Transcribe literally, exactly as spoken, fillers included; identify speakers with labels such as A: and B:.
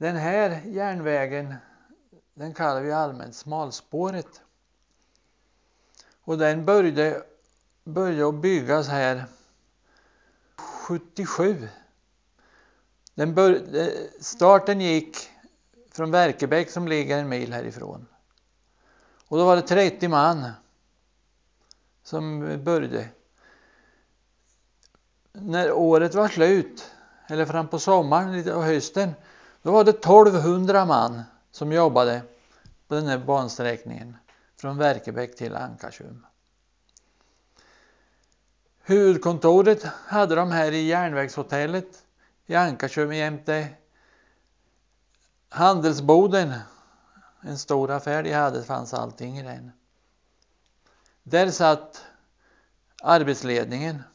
A: Den här järnvägen, den kallar vi allmänt smalspåret. Och den började, började byggas här sjuttiosju. Den bör, starten gick från Verkebäck som ligger en mil härifrån. Och då var det trettio man som började. När året var slut, eller fram på sommaren och hösten, då var det tolvhundra man som jobbade på den här bansträckningen från Verkebäck till Ankarsum. Huvudkontoret hade de här i järnvägshotellet i Ankarsum jämte handelsboden. En stor affär de hade, fanns allting i den. Där satt arbetsledningen.